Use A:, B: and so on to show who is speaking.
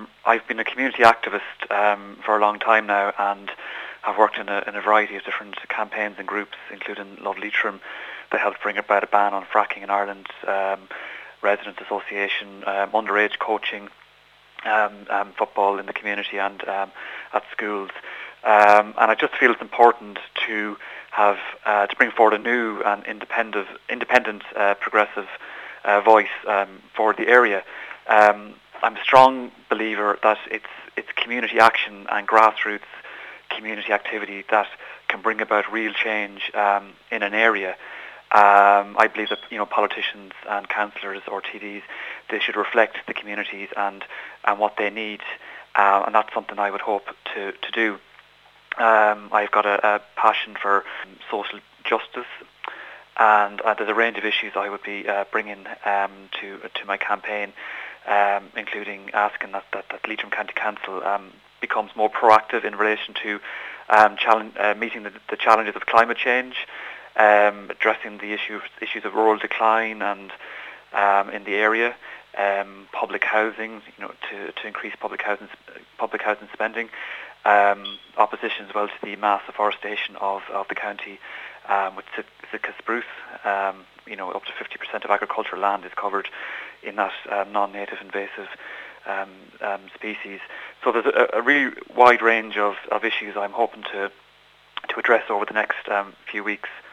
A: I've been a community activist for a long time now, and have worked in a variety of different campaigns and groups, including Love Leitrim, that helped bring about a ban on fracking in Ireland, residents association, underage coaching, football in the community and at schools. And I just feel it's important to have to bring forward a new and independent progressive voice for the area. I'm a strong believer that it's community action and grassroots community activity that can bring about real change in an area. I believe that politicians and councillors or TDs, they should reflect the communities and what they need, and that's something I would hope to do. I've got a passion for social justice, and there's a range of issues I would be bringing to my campaign, including asking that Leitrim County Council becomes more proactive in relation to meeting the challenges of climate change, addressing the issues of rural decline and in the area, public housing, to increase public housing spending, opposition as well to the mass afforestation of the county with Sitka spruce. Up to 50% of agricultural land is covered in that non-native invasive species. So there's a really wide range of issues I'm hoping to address over the next few weeks.